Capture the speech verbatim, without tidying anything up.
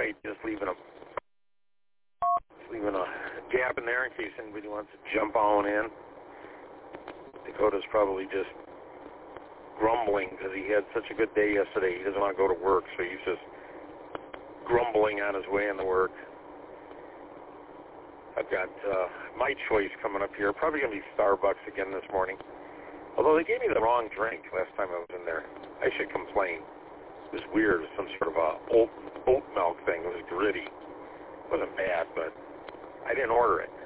right, just leaving a just leaving a gap in there in case anybody wants to jump on in. Dakota's probably just grumbling because he had such a good day yesterday. He doesn't want to go to work, so he's just grumbling on his way into work. I've got uh, my choice coming up here. Probably going to be Starbucks again this morning. Although they gave me the wrong drink last time I was in there. I should complain. It was weird. It was some sort of a oat, oat milk thing. It was gritty. It wasn't bad, but I didn't order it.